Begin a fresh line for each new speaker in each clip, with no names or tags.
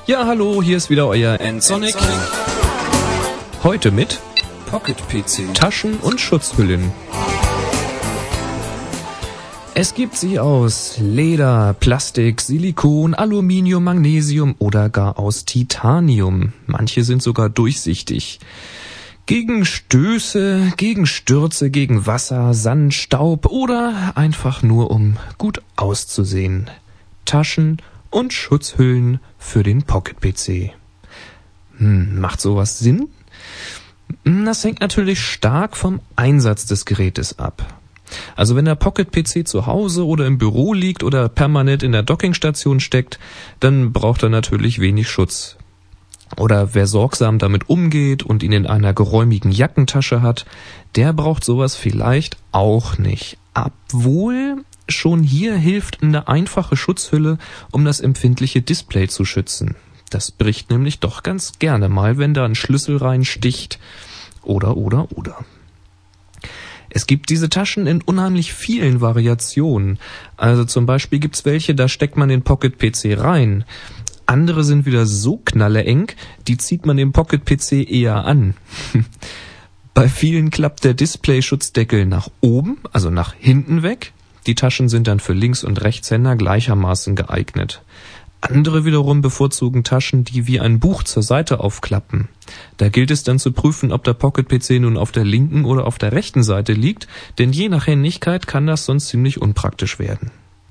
Ja, hallo, hier ist wieder euer nsonic. Heute mit
Pocket PC,
Taschen und Schutzhüllen. Es gibt sie aus Leder, Plastik, Silikon, Aluminium, Magnesium oder gar aus Titanium. Manche sind sogar durchsichtig. Gegen Stöße, gegen Stürze, gegen Wasser, Sand, Staub oder einfach nur um gut auszusehen. Taschen und Schutzhüllen für den Pocket PC. Macht sowas Sinn? Das hängt natürlich stark vom Einsatz des Gerätes ab. Also wenn der Pocket PC zu Hause oder im Büro liegt oder permanent in der Dockingstation steckt, dann braucht er natürlich wenig Schutz. Oder wer sorgsam damit umgeht und ihn in einer geräumigen Jackentasche hat, der braucht sowas vielleicht auch nicht. Obwohl schon hier hilft eine einfache Schutzhülle, um das empfindliche Display zu schützen. Das bricht nämlich doch ganz gerne mal, wenn da ein Schlüssel reinsticht. Oder. Es gibt diese Taschen in unheimlich vielen Variationen. Also zum Beispiel gibt's welche, da steckt man den Pocket PC rein. Andere sind wieder so knalleeng, die zieht man dem Pocket PC eher an. Bei vielen klappt der Display-Schutzdeckel nach oben, also nach hinten weg. Die Taschen sind dann für Links- und Rechtshänder gleichermaßen geeignet. Andere wiederum bevorzugen Taschen, die wie ein Buch zur Seite aufklappen. Da gilt es dann zu prüfen, ob der Pocket PC nun auf der linken oder auf der rechten Seite liegt, denn je nach Händigkeit kann das sonst ziemlich unpraktisch werden.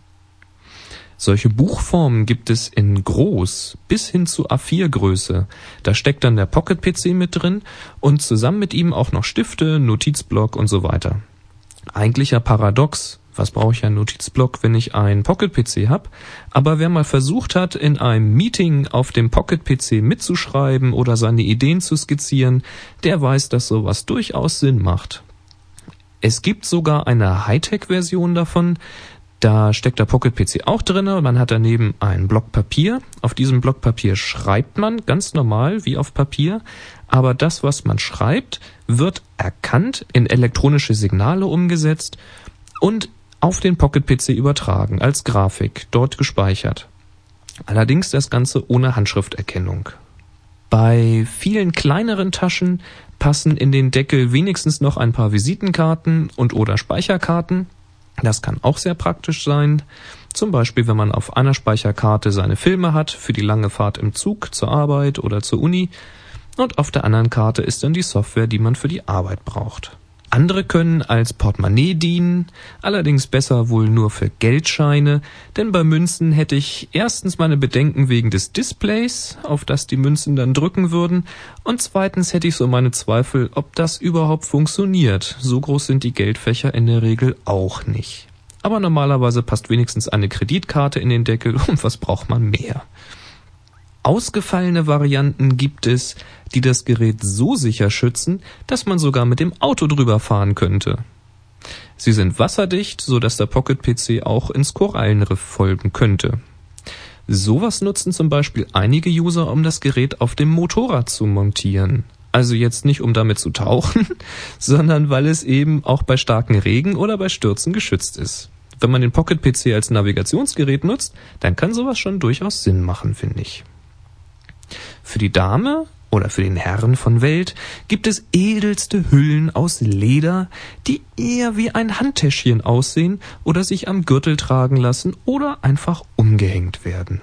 Solche Buchformen gibt es in groß bis hin zu A4-Größe. Da steckt dann der Pocket PC mit drin und zusammen mit ihm auch noch Stifte, Notizblock und so weiter. Eigentlich ja paradox. Was brauche ich einen Notizblock, wenn ich einen Pocket-PC habe? Aber wer mal versucht hat, in einem Meeting auf dem Pocket-PC mitzuschreiben oder seine Ideen zu skizzieren, der weiß, dass sowas durchaus Sinn macht. Es gibt sogar eine Hightech-Version davon. Da steckt der Pocket-PC auch drin und man hat daneben einen Block Papier. Auf diesem Block Papier schreibt man ganz normal wie auf Papier. Aber das, was man schreibt, wird erkannt, in elektronische Signale umgesetzt und auf den Pocket-PC übertragen, als Grafik, dort gespeichert. Allerdings das Ganze ohne Handschrifterkennung. Bei vielen kleineren Taschen passen in den Deckel wenigstens noch ein paar Visitenkarten und/oder Speicherkarten. Das kann auch sehr praktisch sein. Zum Beispiel, wenn man auf einer Speicherkarte seine Filme hat, für die lange Fahrt im Zug, zur Arbeit oder zur Uni. Und auf der anderen Karte ist dann die Software, die man für die Arbeit braucht. Andere können als Portemonnaie dienen, allerdings besser wohl nur für Geldscheine, denn bei Münzen hätte ich erstens meine Bedenken wegen des Displays, auf das die Münzen dann drücken würden, und zweitens hätte ich so meine Zweifel, ob das überhaupt funktioniert. So groß sind die Geldfächer in der Regel auch nicht. Aber normalerweise passt wenigstens eine Kreditkarte in den Deckel und was braucht man mehr? Ausgefallene Varianten gibt es, die das Gerät so sicher schützen, dass man sogar mit dem Auto drüber fahren könnte. Sie sind wasserdicht, so dass der Pocket PC auch ins Korallenriff folgen könnte. Sowas nutzen zum Beispiel einige User, um das Gerät auf dem Motorrad zu montieren. Also jetzt nicht, um damit zu tauchen, sondern weil es eben auch bei starkem Regen oder bei Stürzen geschützt ist. Wenn man den Pocket PC als Navigationsgerät nutzt, dann kann sowas schon durchaus Sinn machen, finde ich. Für die Dame oder für den Herrn von Welt gibt es edelste Hüllen aus Leder, die eher wie ein Handtäschchen aussehen oder sich am Gürtel tragen lassen oder einfach umgehängt werden.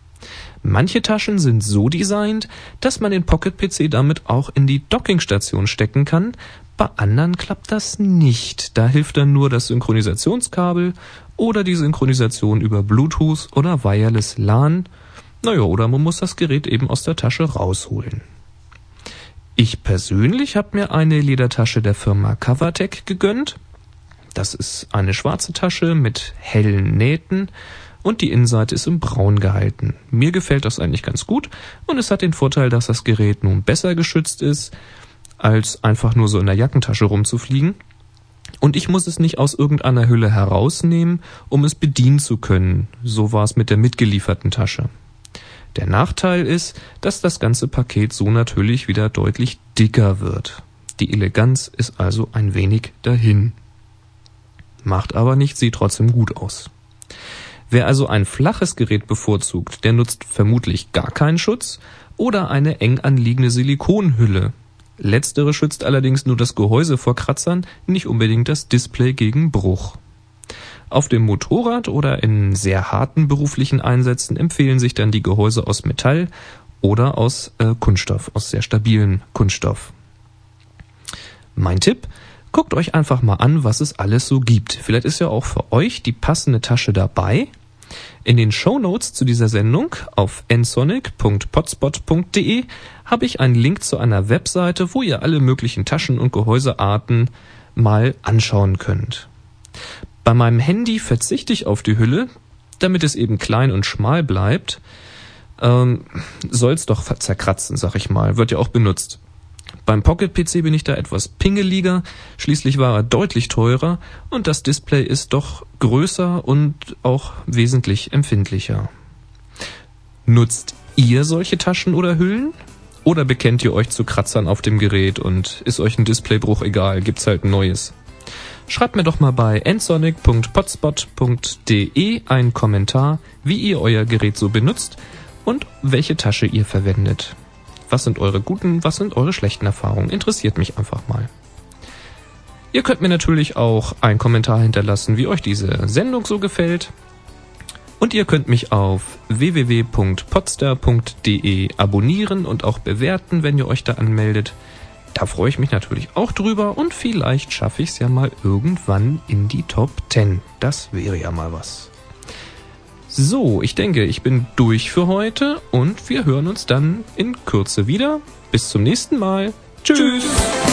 Manche Taschen sind so designt, dass man den Pocket PC damit auch in die Dockingstation stecken kann. Bei anderen klappt das nicht. Da hilft dann nur das Synchronisationskabel oder die Synchronisation über Bluetooth oder Wireless LAN. Oder man muss das Gerät eben aus der Tasche rausholen. Ich persönlich habe mir eine Ledertasche der Firma Covertech gegönnt. Das ist eine schwarze Tasche mit hellen Nähten und die Innenseite ist in braun gehalten. Mir gefällt das eigentlich ganz gut und es hat den Vorteil, dass das Gerät nun besser geschützt ist, als einfach nur so in der Jackentasche rumzufliegen. Und ich muss es nicht aus irgendeiner Hülle herausnehmen, um es bedienen zu können. So war es mit der mitgelieferten Tasche. Der Nachteil ist, dass das ganze Paket so natürlich wieder deutlich dicker wird. Die Eleganz ist also ein wenig dahin. Macht aber nichts, sieht trotzdem gut aus. Wer also ein flaches Gerät bevorzugt, der nutzt vermutlich gar keinen Schutz oder eine eng anliegende Silikonhülle. Letztere schützt allerdings nur das Gehäuse vor Kratzern, nicht unbedingt das Display gegen Bruch. Auf dem Motorrad oder in sehr harten beruflichen Einsätzen empfehlen sich dann die Gehäuse aus Metall oder aus Kunststoff, aus sehr stabilen Kunststoff. Mein Tipp: Guckt euch einfach mal an, was es alles so gibt. Vielleicht ist ja auch für euch die passende Tasche dabei. In den Shownotes zu dieser Sendung auf nsonic.potspot.de habe ich einen Link zu einer Webseite, wo ihr alle möglichen Taschen- und Gehäusearten mal anschauen könnt. Bei meinem Handy verzichte ich auf die Hülle, damit es eben klein und schmal bleibt. Soll's doch zerkratzen, sag ich mal, wird ja auch benutzt. Beim Pocket-PC bin ich da etwas pingeliger, schließlich war er deutlich teurer und das Display ist doch größer und auch wesentlich empfindlicher. Nutzt ihr solche Taschen oder Hüllen? Oder bekennt ihr euch zu Kratzern auf dem Gerät und ist euch ein Displaybruch egal, gibt's halt ein neues? Schreibt mir doch mal bei nsonic.potspot.de einen Kommentar, wie ihr euer Gerät so benutzt und welche Tasche ihr verwendet. Was sind eure guten, was sind eure schlechten Erfahrungen? Interessiert mich einfach mal. Ihr könnt mir natürlich auch einen Kommentar hinterlassen, wie euch diese Sendung so gefällt. Und ihr könnt mich auf www.podster.de abonnieren und auch bewerten, wenn ihr euch da anmeldet. Da freue ich mich natürlich auch drüber und vielleicht schaffe ich es ja mal irgendwann in die Top 10. Das wäre ja mal was. So, ich denke, ich bin durch für heute und wir hören uns dann in Kürze wieder. Bis zum nächsten Mal. Tschüss!